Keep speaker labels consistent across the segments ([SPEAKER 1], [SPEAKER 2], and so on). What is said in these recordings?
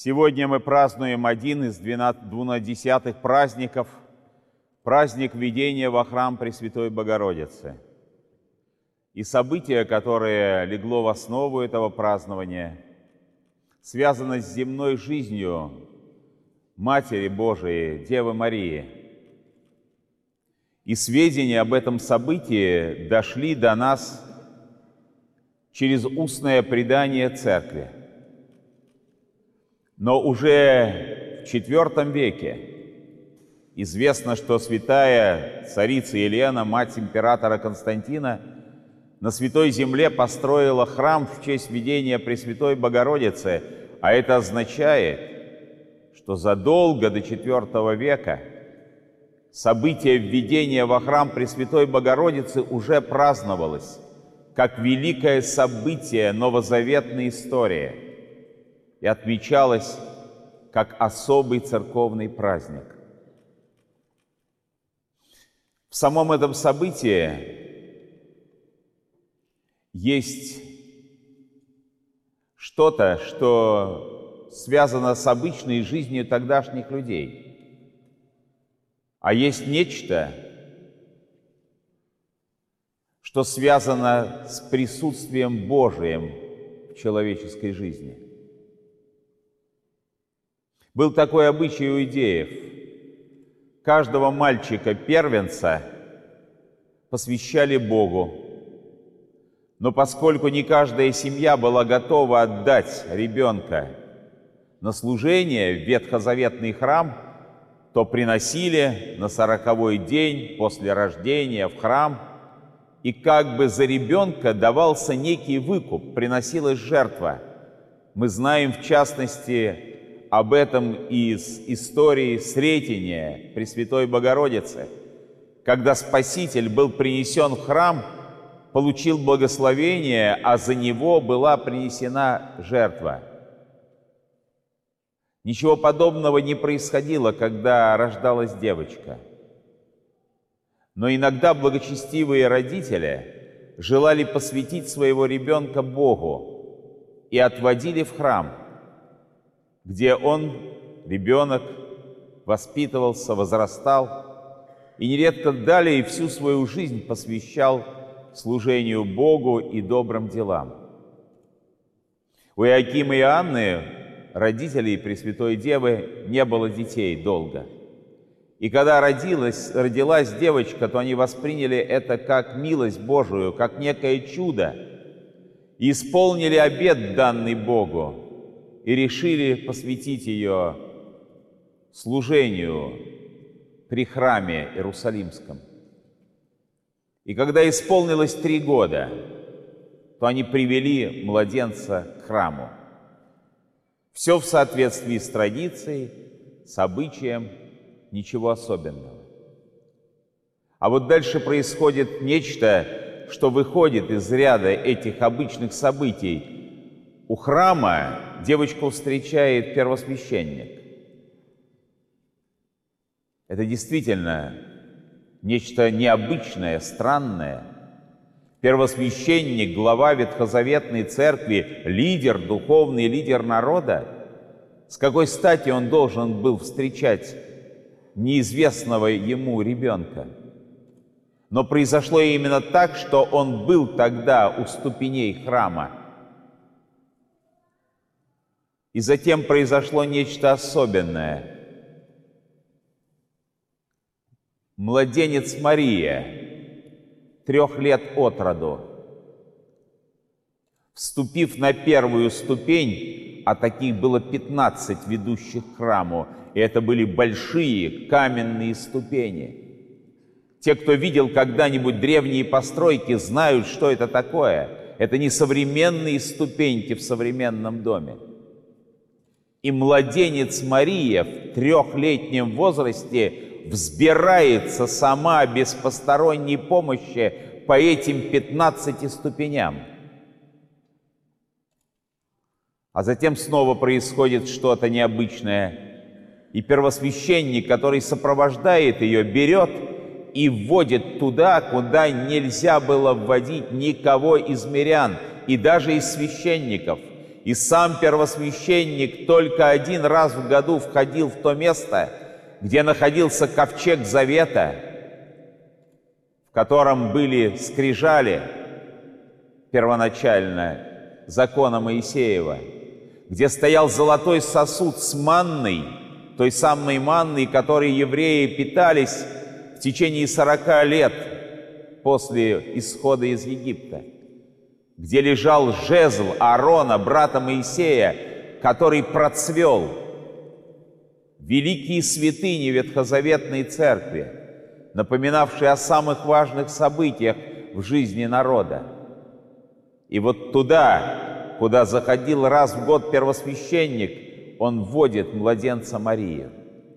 [SPEAKER 1] Сегодня мы празднуем один из 12 праздников, праздник введения во храм Пресвятой Богородицы. И событие, которое легло в основу этого празднования, связано с земной жизнью Матери Божией, Девы Марии. И сведения об этом событии дошли до нас через устное предание Церкви. Но уже в IV веке известно, что святая царица Елена, мать императора Константина, на Святой Земле построила храм в честь введения Пресвятой Богородицы, а это означает, что задолго до IV века событие введения во храм Пресвятой Богородицы уже праздновалось как великое событие новозаветной истории и отмечалось как особый церковный праздник. В самом этом событии есть что-то, что связано с обычной жизнью тогдашних людей, а есть нечто, что связано с присутствием Божиим в человеческой жизни. Был такой обычай у иудеев. Каждого мальчика-первенца посвящали Богу. Но поскольку не каждая семья была готова отдать ребенка на служение в ветхозаветный храм, то приносили на 40-й день после рождения в храм, и как бы за ребенка давался некий выкуп, приносилась жертва. Мы знаем, в частности, об этом из истории Сретения Пресвятой Богородицы, когда Спаситель был принесен в храм, получил благословение, а за него была принесена жертва. Ничего подобного не происходило, когда рождалась девочка. Но иногда благочестивые родители желали посвятить своего ребенка Богу и отводили в храм, где он, ребенок, воспитывался, возрастал и нередко далее всю свою жизнь посвящал служению Богу и добрым делам. У Иоакима и Анны, родителей Пресвятой Девы, не было детей долго. И когда родилась девочка, то они восприняли это как милость Божию, как некое чудо, и исполнили обет, данный Богу, и решили посвятить ее служению при храме Иерусалимском. И когда исполнилось 3 года, то они привели младенца к храму. Все в соответствии с традицией, с обычаем, ничего особенного. А вот дальше происходит нечто, что выходит из ряда этих обычных событий. У храма девочку встречает первосвященник. Это действительно нечто необычное, странное. Первосвященник, глава Ветхозаветной Церкви, лидер, духовный лидер народа. С какой стати он должен был встречать неизвестного ему ребенка? Но произошло именно так, что он был тогда у ступеней храма. И затем произошло нечто особенное. Младенец Мария, 3 лет от роду, вступив на первую ступень, а таких было 15 ведущих к храму, и это были большие каменные ступени. Те, кто видел когда-нибудь древние постройки, знают, что это такое. Это не современные ступеньки в современном доме. И младенец Мария в 3-летнем возрасте взбирается сама без посторонней помощи по этим 15 ступеням. А затем снова происходит что-то необычное. И первосвященник, который сопровождает ее, берет и вводит туда, куда нельзя было вводить никого из мирян и даже из священников. и сам первосвященник только один раз в году входил в то место, где находился ковчег завета, в котором были скрижали первоначально закона Моисеева, где стоял золотой сосуд с манной, той самой манной, которой евреи питались в течение 40 лет после исхода из Египта, где лежал жезл Аарона, брата Моисея, который процвел великие святыни Ветхозаветной Церкви, напоминавшие о самых важных событиях в жизни народа. И вот туда, куда заходил раз в год первосвященник, он вводит младенца Марию.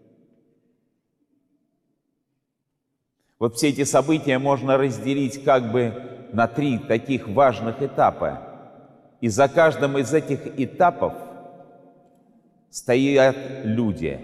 [SPEAKER 1] Вот все эти события можно разделить как бы на 3 таких важных этапа. И за каждым из этих этапов стоят люди.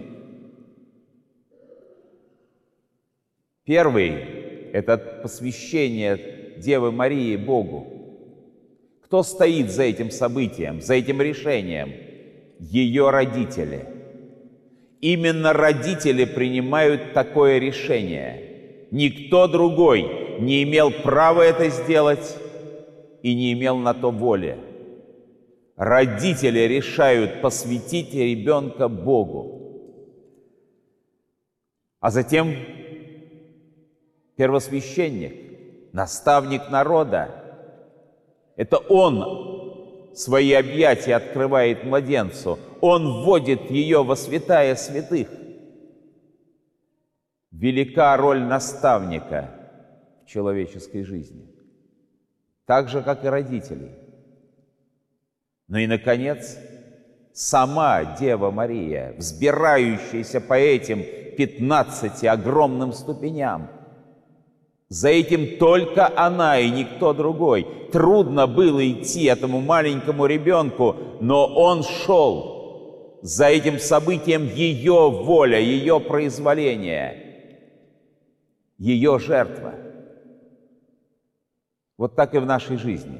[SPEAKER 1] Первый – это посвящение Девы Марии Богу. Кто стоит за этим событием, за этим решением? Ее родители. Именно родители принимают такое решение. Никто другой не имел права это сделать и не имел на то воли. Родители решают посвятить ребенка Богу. А затем первосвященник, наставник народа, это он свои объятия открывает младенцу, он вводит ее во святая святых. Велика роль наставника в человеческой жизни, так же, как и родителей. Ну и, наконец, сама Дева Мария, взбирающаяся по этим 15 огромным ступеням. За этим только она и никто другой. Трудно было идти этому маленькому ребенку, но он шел. За этим событием ее воля, ее произволение, ее жертва. Вот так и в нашей жизни.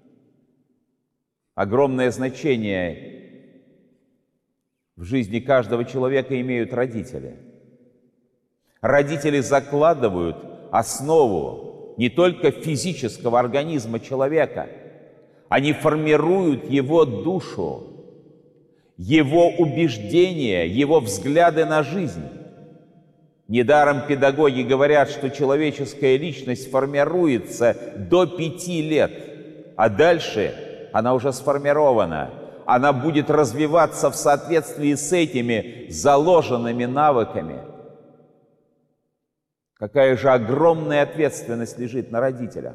[SPEAKER 1] Огромное значение в жизни каждого человека имеют родители. Родители закладывают основу не только физического организма человека, они формируют его душу, его убеждения, его взгляды на жизнь. Недаром педагоги говорят, что человеческая личность формируется до 5 лет, а дальше она уже сформирована. Она будет развиваться в соответствии с этими заложенными навыками. Какая же огромная ответственность лежит на родителях.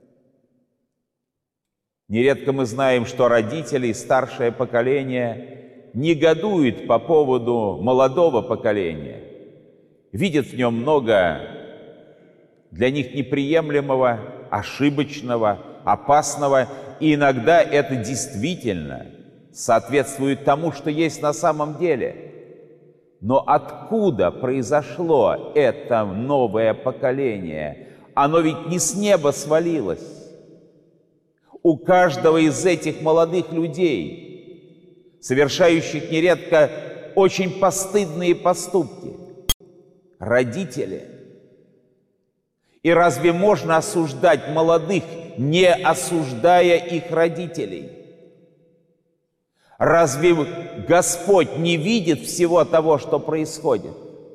[SPEAKER 1] Нередко мы знаем, что родители, старшее поколение, негодуют по поводу молодого поколения, видят в нем много для них неприемлемого, ошибочного, опасного, и иногда это действительно соответствует тому, что есть на самом деле. Но откуда произошло это новое поколение? Оно ведь не с неба свалилось. У каждого из этих молодых людей, совершающих нередко очень постыдные поступки, родители. И разве можно осуждать молодых, не осуждая их родителей? Разве Господь не видит всего того, что происходит?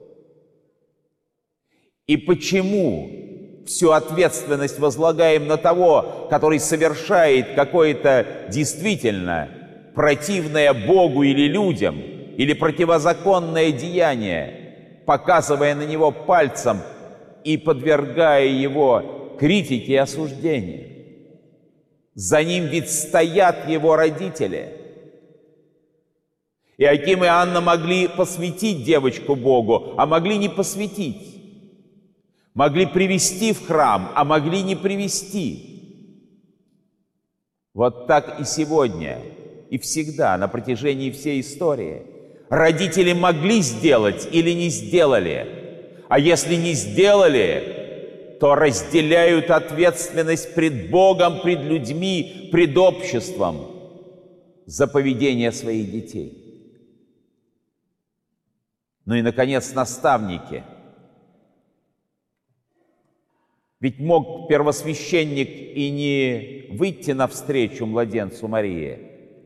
[SPEAKER 1] И почему всю ответственность возлагаем на того, который совершает какое-то действительно противное Богу или людям, или противозаконное деяние, показывая на него пальцем и подвергая его критике и осуждению? За ним ведь стоят его родители. Иоаким и Анна могли посвятить девочку Богу, а могли не посвятить. Могли привести в храм, а могли не привести. Вот так и сегодня, и всегда, на протяжении всей истории. Родители могли сделать или не сделали. А если не сделали, то разделяют ответственность пред Богом, пред людьми, пред обществом. за поведение своих детей. Ну и, наконец, наставники. Ведь мог первосвященник и не выйти навстречу младенцу Марии,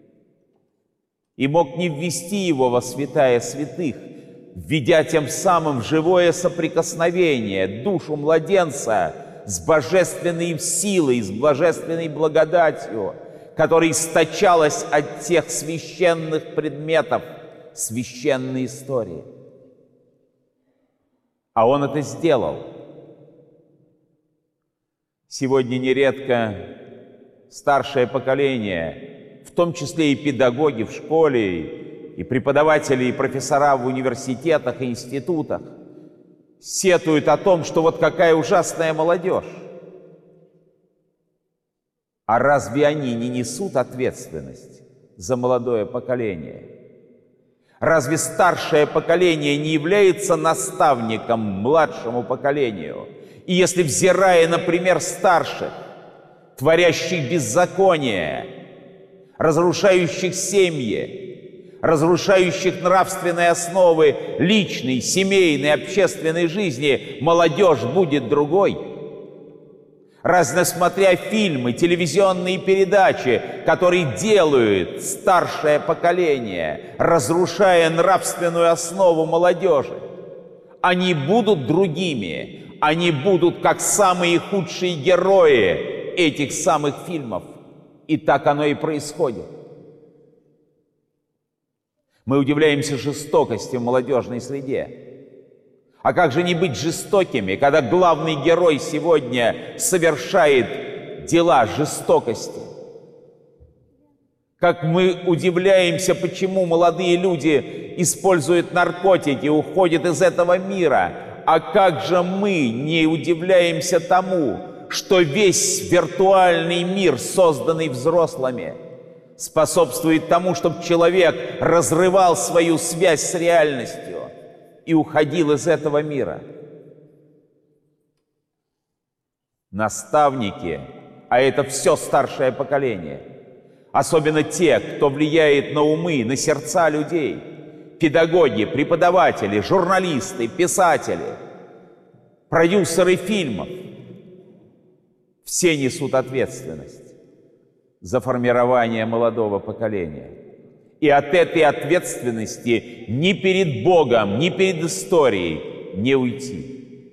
[SPEAKER 1] и мог не ввести его во святая святых, введя тем самым в живое соприкосновение душу младенца с божественной силой, с божественной благодатью, которая источалась от тех священных предметов священной истории. А он это сделал. Сегодня нередко старшее поколение, в том числе и педагоги в школе, и преподаватели, и профессора в университетах и институтах, сетуют о том, что вот какая ужасная молодежь. А разве они не несут ответственность за молодое поколение? Разве старшее поколение не является наставником младшему поколению? И если, взирая на пример старших, творящих беззаконие, разрушающих семьи, разрушающих нравственные основы личной, семейной, общественной жизни, молодежь будет другой? Разве, смотря фильмы, телевизионные передачи, которые делают старшее поколение, разрушая нравственную основу молодежи, они будут другими? Они будут как самые худшие герои этих самых фильмов. И так оно и происходит. Мы удивляемся жестокости в молодежной среде. А как же не быть жестокими, когда главный герой сегодня совершает дела жестокости? Как мы удивляемся, почему молодые люди используют наркотики, уходят из этого мира. А как же мы не удивляемся тому, что весь виртуальный мир, созданный взрослыми, способствует тому, чтобы человек разрывал свою связь с реальностью и уходил из этого мира? Наставники, а это все старшее поколение, особенно те, кто влияет на умы, на сердца людей, педагоги, преподаватели, журналисты, писатели, продюсеры фильмов, все несут ответственность за формирование молодого поколения. И от этой ответственности ни перед Богом, ни перед историей не уйти.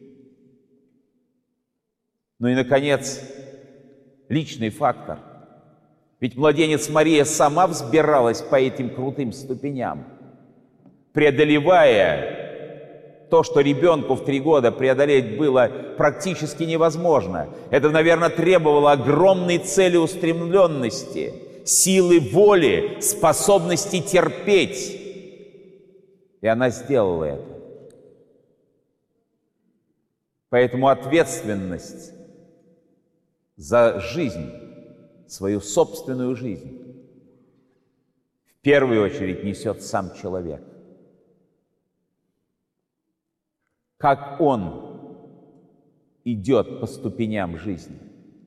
[SPEAKER 1] Ну и, наконец, личный фактор. Ведь младенец Мария сама взбиралась по этим крутым ступеням, преодолевая то, что ребенку в 3 года преодолеть было практически невозможно. Это, наверное, требовало огромной целеустремленности, силы воли, способности терпеть. И она сделала это. Поэтому ответственность за жизнь, свою собственную жизнь, в первую очередь несет сам человек. Как он идет по ступеням жизни.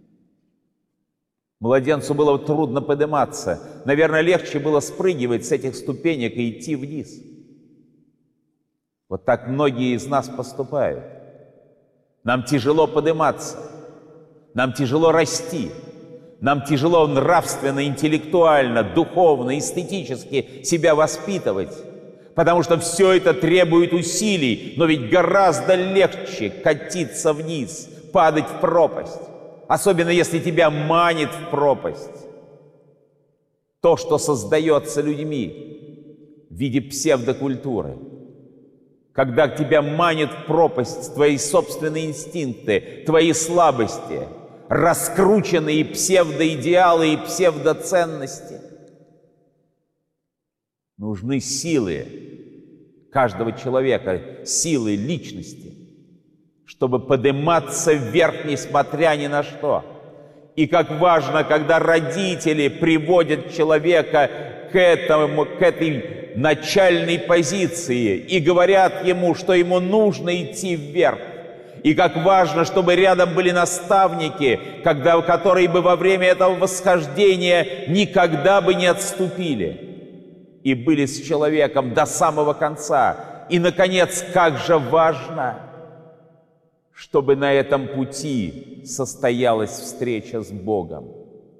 [SPEAKER 1] Младенцу было трудно подниматься. Наверное, легче было спрыгивать с этих ступенек и идти вниз. Вот так многие из нас поступают. Нам тяжело подниматься, нам тяжело расти, нам тяжело нравственно, интеллектуально, духовно, эстетически себя воспитывать. Потому что все это требует усилий, но ведь гораздо легче катиться вниз, падать в пропасть. Особенно если тебя манит в пропасть. То, что создается людьми в виде псевдокультуры. Когда тебя манит в пропасть твои собственные инстинкты, твои слабости, раскрученные псевдоидеалы и псевдоценности. Нужны силы каждого человека, силы личности, чтобы подниматься вверх, несмотря ни на что. И как важно, когда родители приводят человека к этой начальной позиции и говорят ему, что ему нужно идти вверх. И как важно, чтобы рядом были наставники, которые бы во время этого восхождения никогда бы не отступили и были с человеком до самого конца. И, наконец, как же важно, чтобы на этом пути состоялась встреча с Богом.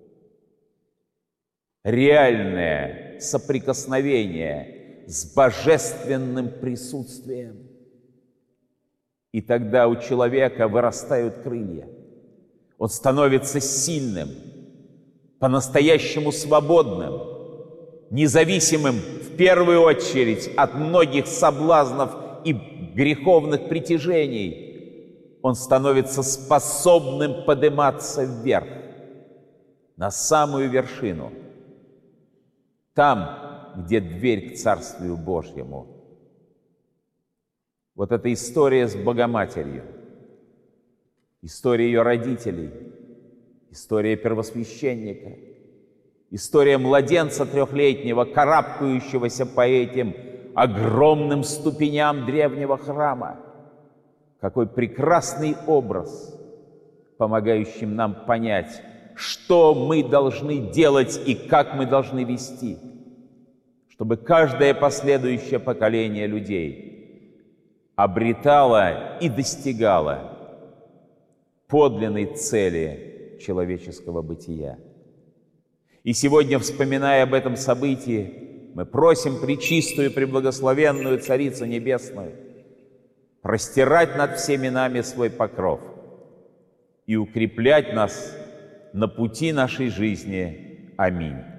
[SPEAKER 1] Реальное соприкосновение с божественным присутствием. И тогда у человека вырастают крылья. Он становится сильным, по-настоящему свободным, независимым в первую очередь от многих соблазнов и греховных притяжений. Он становится способным подниматься вверх, на самую вершину, там, где дверь к Царствию Божьему. Вот эта история с Богоматерью, история ее родителей, история первосвященника, история младенца трехлетнего, карабкающегося по этим огромным ступеням древнего храма. Какой прекрасный образ, помогающий нам понять, что мы должны делать и как мы должны вести, чтобы каждое последующее поколение людей обретало и достигало подлинной цели человеческого бытия. И сегодня, вспоминая об этом событии, мы просим Пречистую, Преблагословенную Царицу Небесную простирать над всеми нами свой покров и укреплять нас на пути нашей жизни. Аминь.